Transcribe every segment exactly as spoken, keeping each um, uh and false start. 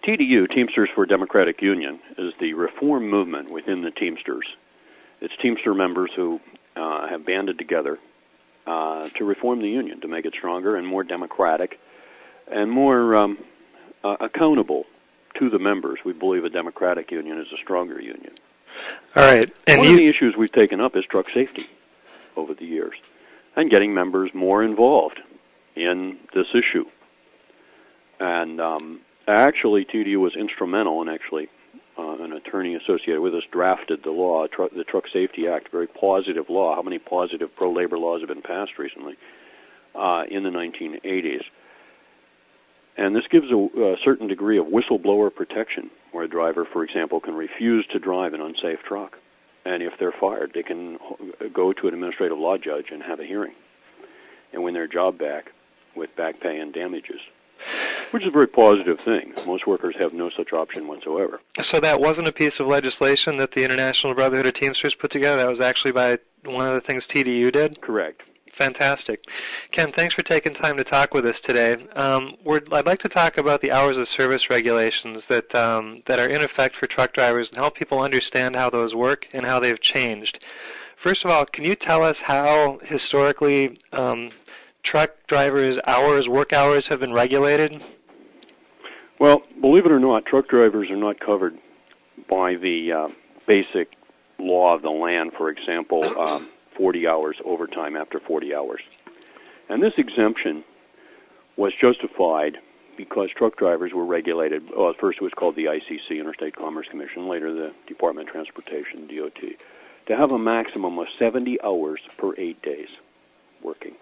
T D U, Teamsters for Democratic Union, is the reform movement within the Teamsters. It's Teamster members who uh, have banded together uh, to reform the union, to make it stronger and more democratic and more um, uh, accountable to the members. We believe a democratic union is a stronger union. All right. And One you... of the issues we've taken up is truck safety over the years and getting members more involved in this issue. And um, actually, T D U was instrumental, and actually uh, an attorney associated with us drafted the law, tr- the Truck Safety Act, very positive law. How many positive pro-labor laws have been passed recently uh, in the nineteen eighties? And this gives a, a certain degree of whistleblower protection, where a driver, for example, can refuse to drive an unsafe truck. And if they're fired, they can go to an administrative law judge and have a hearing and win their job back with back pay and damages, which is a very positive thing. Most workers have no such option whatsoever. So that wasn't a piece of legislation that the International Brotherhood of Teamsters put together? That was actually by one of the things T D U did? Correct. Fantastic. Ken, thanks for taking time to talk with us today. Um, we're, I'd like to talk about the hours of service regulations that um, that are in effect for truck drivers and help people understand how those work and how they've changed. First of all, can you tell us how historically um, truck drivers' hours, work hours, have been regulated? Well, believe it or not, truck drivers are not covered by the uh, basic law of the land, for example, um, forty hours overtime after forty hours. And this exemption was justified because truck drivers were regulated. Well, at first it was called the I C C, Interstate Commerce Commission, later the Department of Transportation, D O T, to have a maximum of seventy hours per eight days working.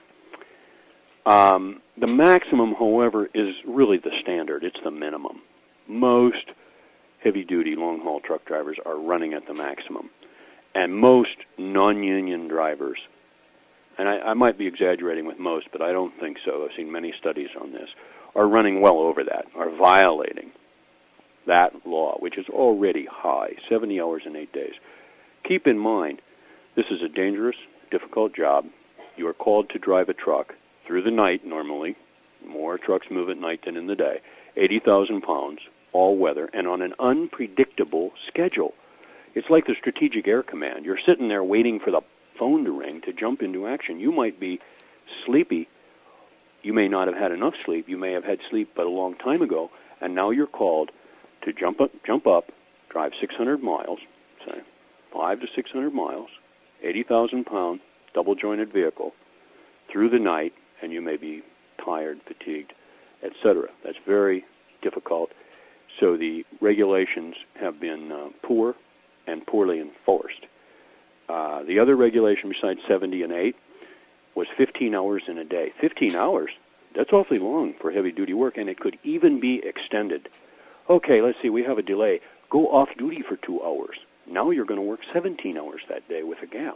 Um, the maximum, however, is really the standard. It's the minimum. Most heavy-duty, long-haul truck drivers are running at the maximum. And most non-union drivers, and I, I might be exaggerating with most, but I don't think so. I've seen many studies on this, are running well over that, are violating that law, which is already high, seventy hours in eight days. Keep in mind, this is a dangerous, difficult job. You are called to drive a truck through the night normally. More trucks move at night than in the day. eighty thousand pounds, all weather, and on an unpredictable schedule. It's like the Strategic Air Command. You're sitting there waiting for the phone to ring to jump into action. You might be sleepy. You may not have had enough sleep. You may have had sleep but a long time ago, and now you're called to jump up, jump up, drive six hundred miles, say five to six hundred miles, eighty thousand pound, double-jointed vehicle, through the night, and you may be tired, fatigued, et cetera. That's very difficult. So the regulations have been uh, poor and poorly enforced. Uh, the other regulation besides seventy and eight was fifteen hours in a day. fifteen hours, that's awfully long for heavy-duty work, and it could even be extended. Okay, let's see, we have a delay. Go off duty for two hours. Now you're going to work seventeen hours that day with a gap.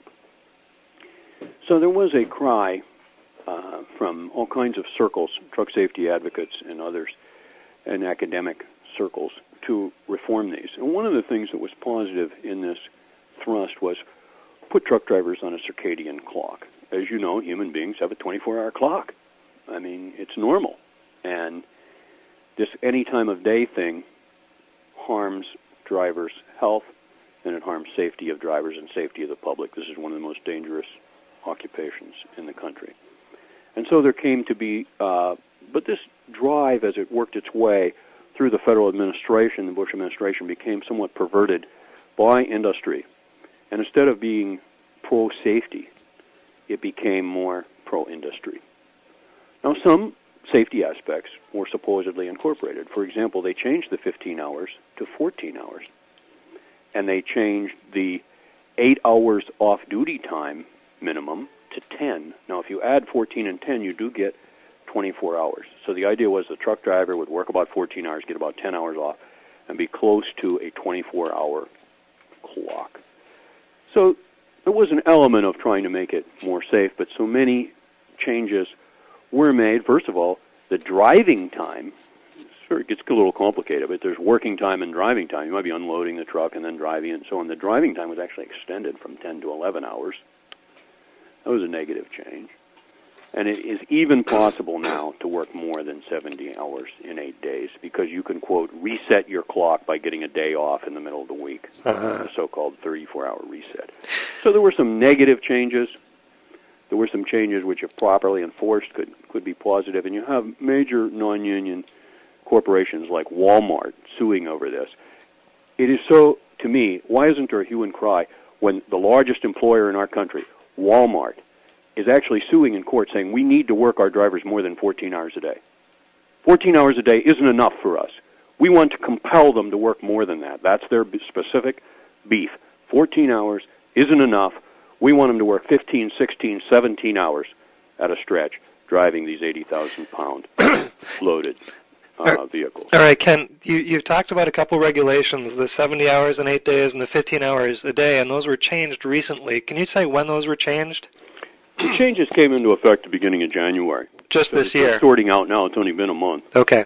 So there was a cry uh, from all kinds of circles, truck safety advocates and others, and academic circles, to reform these. And one of the things that was positive in this thrust was put truck drivers on a circadian clock. As you know, human beings have a twenty-four hour clock. I mean, it's normal. And this any time of day thing harms drivers' health, and it harms safety of drivers and safety of the public. This is one of the most dangerous occupations in the country. And so there came to be, uh, but this drive, as it worked its way through the federal administration, the Bush administration, became somewhat perverted by industry. And instead of being pro-safety, it became more pro-industry. Now, some safety aspects were supposedly incorporated. For example, they changed the fifteen hours to fourteen hours. And they changed the eight hours off-duty time minimum to ten. Now, if you add fourteen and ten, you do get twenty-four hours. So the idea was the truck driver would work about fourteen hours, get about ten hours off, and be close to a twenty-four hour clock. So there was an element of trying to make it more safe, but so many changes were made. First of all, the driving time, it gets a little complicated, but there's working time and driving time. You might be unloading the truck and then driving it and so on. The driving time was actually extended from ten to eleven hours. That was a negative change. And it is even possible now to work more than seventy hours in eight days because you can, quote, reset your clock by getting a day off in the middle of the week, uh-huh. the so-called thirty-four hour reset. So there were some negative changes. There were some changes which, if properly enforced, could, could be positive. And you have major non-union corporations like Walmart suing over this. It is so, to me, why isn't there a hue and cry when the largest employer in our country, Walmart, is actually suing in court saying we need to work our drivers more than fourteen hours a day. fourteen hours a day isn't enough for us. We want to compel them to work more than that. That's their specific beef. fourteen hours isn't enough. We want them to work fifteen, sixteen, seventeen hours at a stretch driving these eighty thousand pound loaded uh, vehicles. All right, Ken, you, you've talked about a couple regulations, the seventy hours in eight days and the fifteen hours a day, and those were changed recently. Can you say when those were changed? The changes came into effect the beginning of January. Just so this year? Sorting out now. It's only been a month. Okay.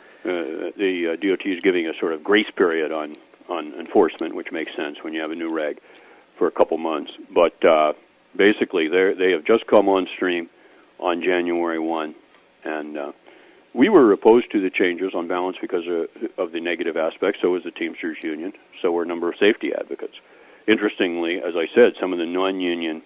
Uh, the uh, D O T is giving a sort of grace period on, on enforcement, which makes sense when you have a new reg for a couple months. But uh, basically, they they have just come on stream on January first, and uh, we were opposed to the changes on balance because of, of the negative aspects. So was the Teamsters Union. So were a number of safety advocates. Interestingly, as I said, some of the non-union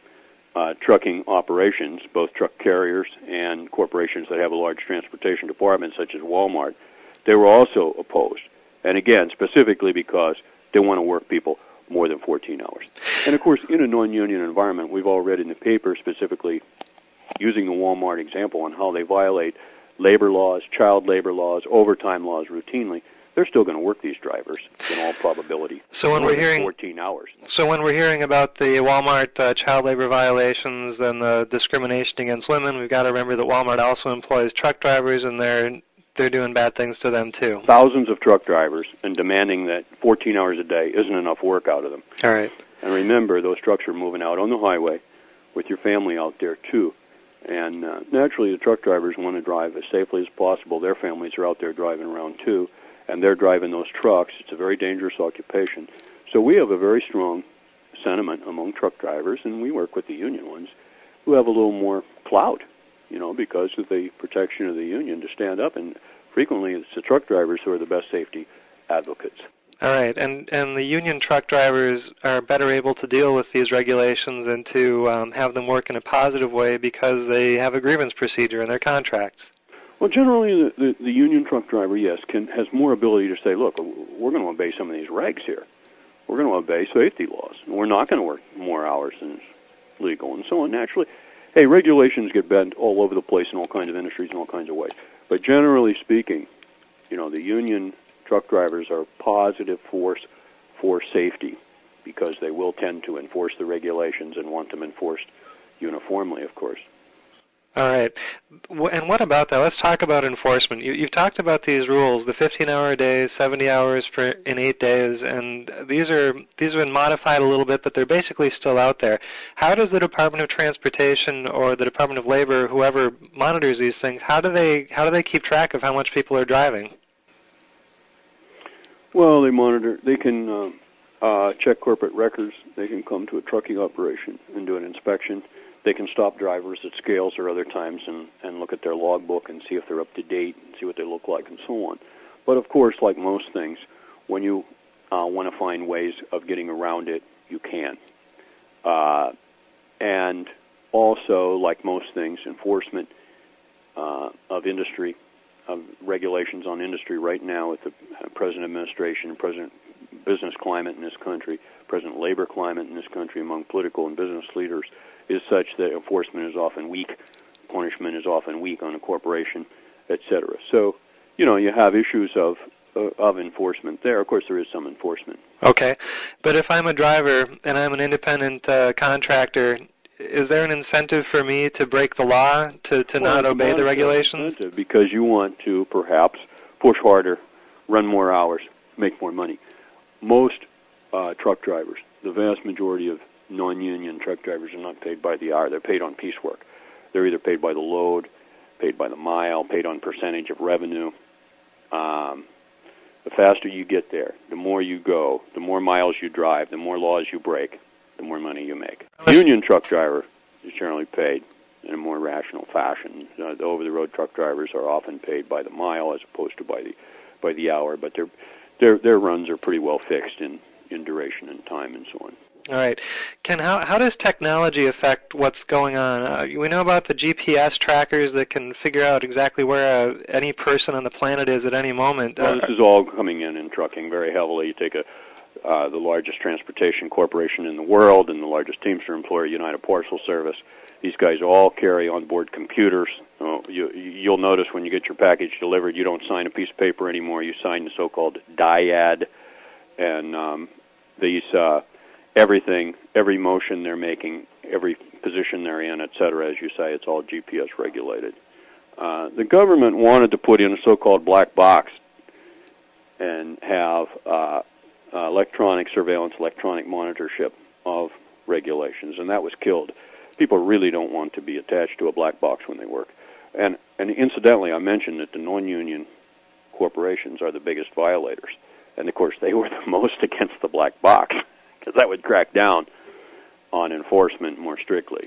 Uh, trucking operations, both truck carriers and corporations that have a large transportation department, such as Walmart, they were also opposed. And again, specifically because they want to work people more than fourteen hours. And of course, in a non-union environment, we've all read in the paper, specifically using the Walmart example, on how they violate labor laws, child labor laws, overtime laws routinely. They're still going to work these drivers in all probability. So when we're hearing fourteen hours. So when we're hearing about the Walmart uh, child labor violations and the discrimination against women, we've got to remember that Walmart also employs truck drivers, and they're they're doing bad things to them too. Thousands of truck drivers, and demanding that fourteen hours a day isn't enough work out of them. All right. And remember, those trucks are moving out on the highway with your family out there too. And uh, naturally, the truck drivers want to drive as safely as possible. Their families are out there driving around too. And they're driving those trucks. It's a very dangerous occupation. So we have a very strong sentiment among truck drivers, and we work with the union ones, who have a little more clout, you know, because of the protection of the union to stand up. And frequently it's the truck drivers who are the best safety advocates. All right, and, and the union truck drivers are better able to deal with these regulations and to um, have them work in a positive way because they have a grievance procedure in their contracts. Well, generally, the, the, the union truck driver, yes, can has more ability to say, look, we're going to obey some of these regs here. We're going to obey safety laws. And we're not going to work more hours than is legal and so on. Naturally, hey, regulations get bent all over the place in all kinds of industries in all kinds of ways. But generally speaking, you know, the union truck drivers are a positive force for safety because they will tend to enforce the regulations and want them enforced uniformly, of course. All right. And what about that? Let's talk about enforcement. You, you've talked about these rules, the fifteen-hour days, seventy hours per, in eight days, and these are these have been modified a little bit, but they're basically still out there. How does the Department of Transportation or the Department of Labor, whoever monitors these things, how do they how do they keep track of how much people are driving? Well, they monitor. They can uh, uh, check corporate records. They can come to a trucking operation and do an inspection. They can stop drivers at scales or other times and, and look at their logbook and see if they're up to date and see what they look like and so on. But, of course, like most things, when you uh, want to find ways of getting around it, you can. Uh, and also, like most things, enforcement uh, of industry, of regulations on industry right now with the present administration, present business climate in this country, present labor climate in this country among political and business leaders, is such that enforcement is often weak, punishment is often weak on a corporation, et cetera. So, you know, you have issues of uh, of enforcement there. Of course, there is some enforcement. Okay. But if I'm a driver and I'm an independent uh, contractor, is there an incentive for me to break the law, to, to well, not obey the regulations? Because you want to perhaps push harder, run more hours, make more money. Most uh, truck drivers, the vast majority of non-union truck drivers, are not paid by the hour. They're paid on piecework. They're either paid by the load, paid by the mile, paid on percentage of revenue. Um, the faster you get there, the more you go, the more miles you drive, the more laws you break, the more money you make. The union truck driver is generally paid in a more rational fashion. Uh, the over-the-road truck drivers are often paid by the mile as opposed to by the by the hour, but their their their runs are pretty well fixed in, in duration and time and so on. All right. Ken, how, how does technology affect what's going on? Uh, we know about the G P S trackers that can figure out exactly where uh, any person on the planet is at any moment. Well, uh, this is all coming in in trucking very heavily. You take a uh, the largest transportation corporation in the world and the largest Teamster employer, United Parcel Service. These guys all carry on-board computers. Uh, you, you'll notice when you get your package delivered, you don't sign a piece of paper anymore. You sign the so-called dyad, and um, these... Uh, Everything, every motion they're making, every position they're in, et cetera, as you say, it's all G P S regulated. Uh, the government wanted to put in a so-called black box and have uh, uh, electronic surveillance, electronic monitorship of regulations, and that was killed. People really don't want to be attached to a black box when they work. And, and incidentally, I mentioned that the non-union corporations are the biggest violators, and of course they were the most against the black box, because that would crack down on enforcement more strictly.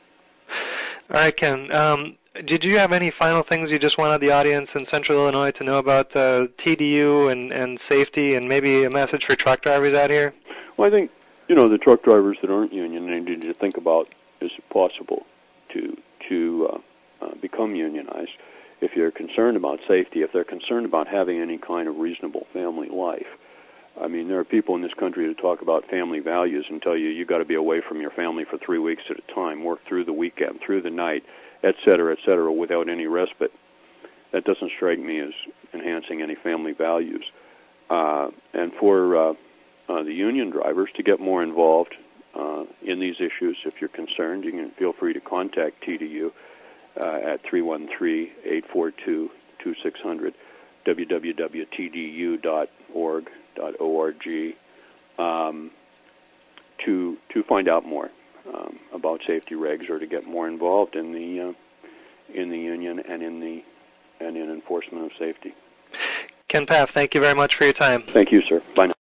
All right, Ken. Um, did you have any final things you just wanted the audience in Central Illinois to know about uh, T D U and, and safety, and maybe a message for truck drivers out here? Well, I think, you know, the truck drivers that aren't union, they need to think about, is it possible to, to uh, uh, become unionized if you're concerned about safety, if they're concerned about having any kind of reasonable family life. I mean, there are people in this country that talk about family values and tell you you got to be away from your family for three weeks at a time, work through the weekend, through the night, et cetera, et cetera, without any respite. That doesn't strike me as enhancing any family values. Uh, and for uh, uh, the union drivers to get more involved uh, in these issues, if you're concerned, you can feel free to contact T D U uh, at three one three, eight four two, two six zero zero, w w w dot t d u dot org. .org um, to to find out more um, about safety regs or to get more involved in the uh, in the union and in the and in enforcement of safety. Ken Paff, thank you very much for your time. Thank you, sir. Bye now.